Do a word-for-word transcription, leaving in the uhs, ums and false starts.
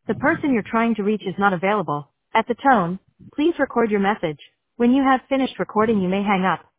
The person you're trying to reach is not available. At the tone, please record your message. When you have finished recording, you may hang up.